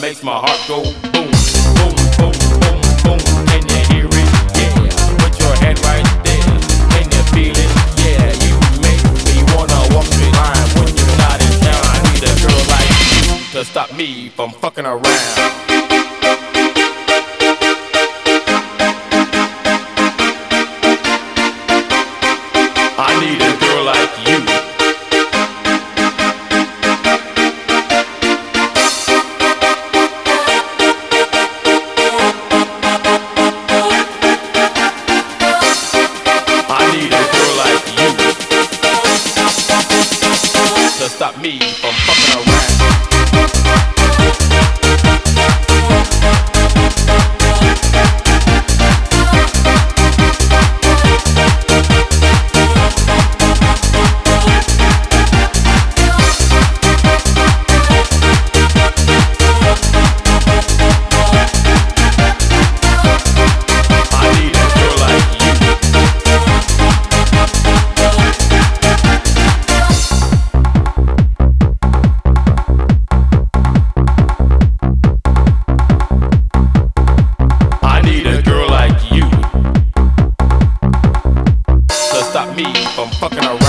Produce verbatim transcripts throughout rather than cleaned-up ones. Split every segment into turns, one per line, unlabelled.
makes my heart go boom, boom, boom, boom, boom. Can you hear it? Yeah. Put your hand right there. Can you feel it? Yeah. You make me wanna walk straight line when you're not in town. I need a girl like you to stop me from fucking around. Stop me from fucking around. Stop me from fucking around.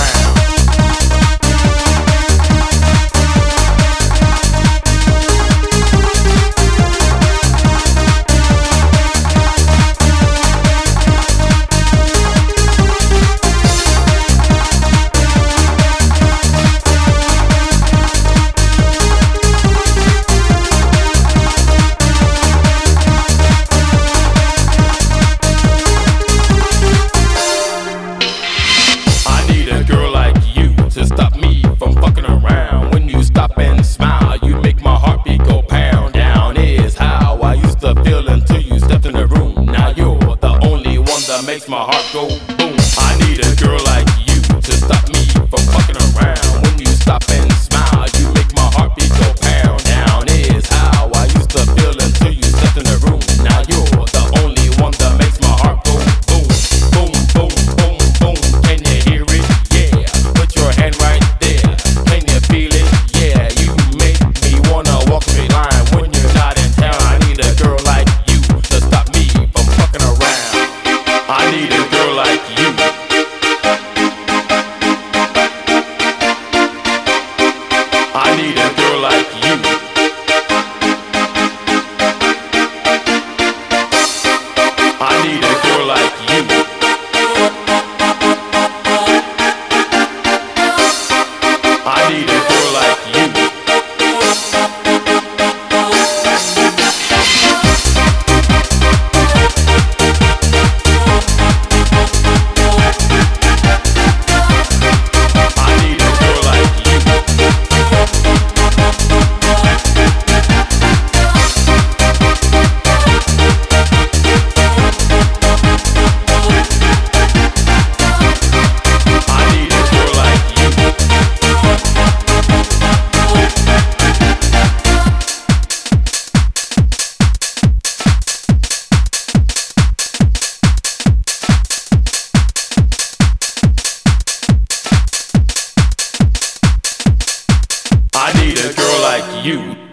Makes my heart go boom. I need a girl like you to stop me from fucking around. When you stop and smile, you make my heartbeat go pound. Down is how I used to feel until you stepped in the room. Now you're the only one that makes my heart go boom, boom, boom, boom, boom. Can you hear it? Yeah. Put your hand right there. Can you feel it? Yeah. You make me wanna walk straight line when you're not in town. I need a girl like you to stop me from fucking around. I need a girl like you. I need a girl like you. I need a girl like you. I need a girl like you. I need a girl like you.